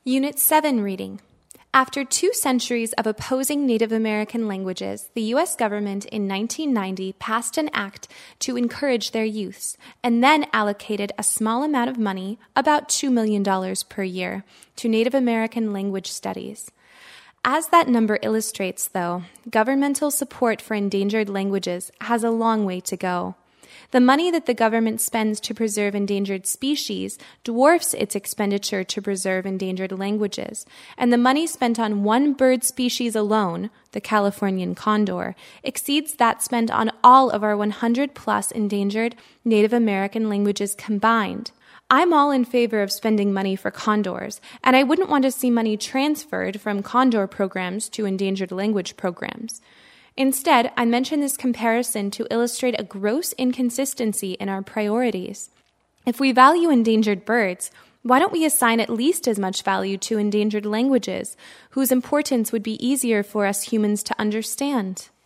Unit 7 reading. After 2 centuries of opposing Native American languages, the U.S. government in 1990 passed an act to encourage their use, and then allocated a small amount of money, about $2 million per year, to Native American language studies. As that number illustrates, though, governmental support for endangered languages has a long way to go. The money that the government spends to preserve endangered species dwarfs its expenditure to preserve endangered languages, and the money spent on one bird species alone, the Californian condor, exceeds that spent on all of our 100-plus endangered Native American languages combined. I'm all in favor of spending money for condors, and I wouldn't want to see money transferred from condor programs to endangered language programs. Instead, I mention this comparison to illustrate a gross inconsistency in our priorities. If we value endangered birds, why don't we assign at least as much value to endangered languages, whose importance would be easier for us humans to understand?